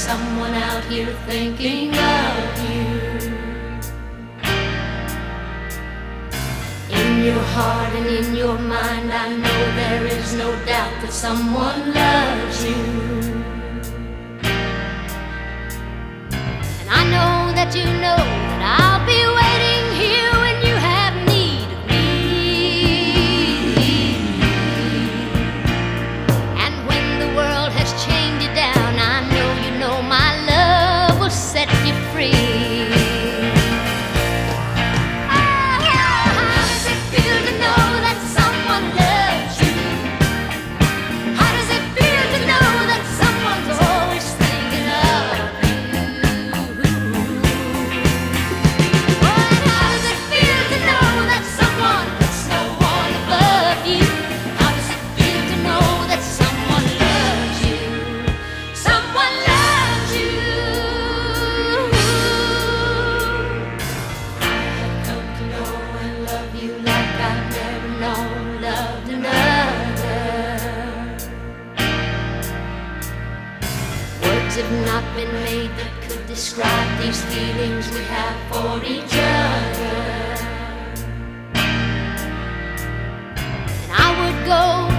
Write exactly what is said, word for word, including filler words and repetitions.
someone out here thinking of you. In your heart and in your mind, I know there is no doubt that someone loves you. And I know that you know that I'll be waiting here when you have need of me. And when the world has chained you down, I know you know my love will set you free. Have not been made that could describe these feelings we have for each other. And I would go